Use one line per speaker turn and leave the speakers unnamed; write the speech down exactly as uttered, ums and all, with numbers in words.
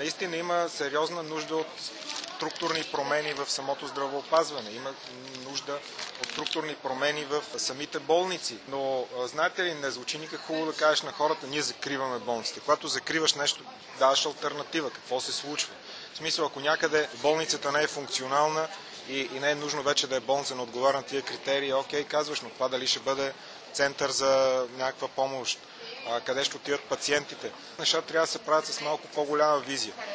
наистина има сериозна нужда от структурни промени в самото здравеопазване. Има нужда от структурни промени в самите болници. Но, знаете ли, не звучи никак хубаво да кажеш на хората, ние закриваме болниците. Когато закриваш нещо, даваш алтернатива. Какво се случва? В смисъл, ако някъде болницата не е функционална и, и не е нужно вече да е болница, но отговаря на тия критерии, окей, казваш, но това дали ще бъде център за някаква помощ, къде ще отиват пациентите. Нещата трябва да се правят с малко по-голяма визия.